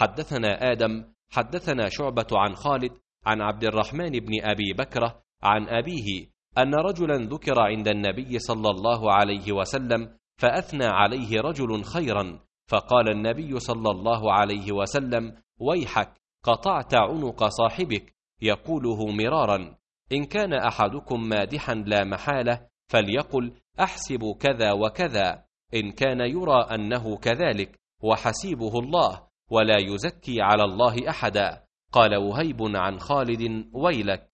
حدثنا آدم حدثنا شعبة عن خالد عن عبد الرحمن بن أبي بكرة عن أبيه أن رجلا ذكر عند النبي صلى الله عليه وسلم فأثنى عليه رجل خيرا، فقال النبي صلى الله عليه وسلم: ويحك، قطعت عنق صاحبك، يقوله مرارا. إن كان أحدكم مادحا لا محالة فليقل: أحسب كذا وكذا، إن كان يرى أنه كذلك، وحسيبه الله، ولا يزكي على الله أحدا. قال وهيب عن خالد: ويلك،